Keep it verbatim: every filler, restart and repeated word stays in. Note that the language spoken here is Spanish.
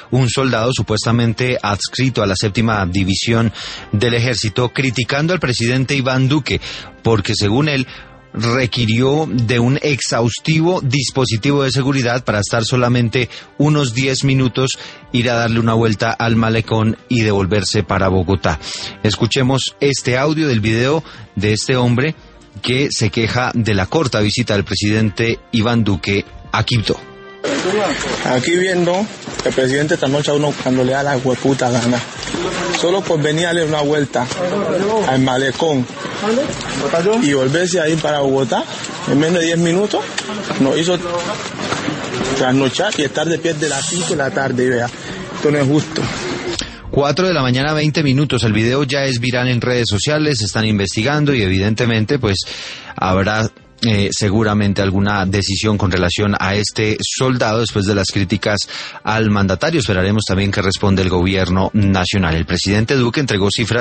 un soldado supuestamente adscrito a la séptima división del ejército, criticando al presidente Iván Duque, porque según él requirió de un exhaustivo dispositivo de seguridad para estar solamente unos diez minutos, ir a darle una vuelta al malecón y devolverse para Bogotá. Escuchemos este audio del video de este hombre que se queja de la corta visita del presidente Iván Duque a Quibdó. Aquí viendo que el presidente esta noche a uno cuando le da la hueputa gana, solo por venir a darle una vuelta al malecón y volverse a ir para Bogotá en menos de diez minutos, nos hizo trasnochar y estar de pie de las cinco de la tarde, vea, esto no es justo. Cuatro de la mañana, veinte minutos. El video ya es viral en redes sociales, están investigando y evidentemente pues habrá Eh, seguramente alguna decisión con relación a este soldado después de las críticas al mandatario. Esperaremos también que responda el gobierno nacional. El presidente Duque entregó cifras